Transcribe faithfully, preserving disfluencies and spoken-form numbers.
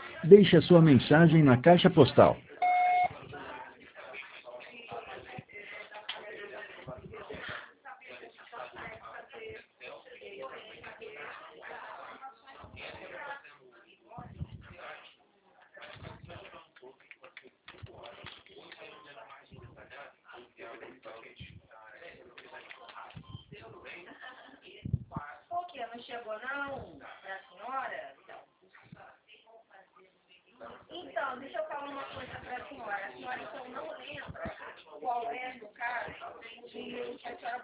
Deixe a sua mensagem na caixa postal. Por que não chegou não pra senhora? Então, deixa eu falar uma coisa pra senhora. A senhora então não lembra qual é, no caso, o e-mail que a senhora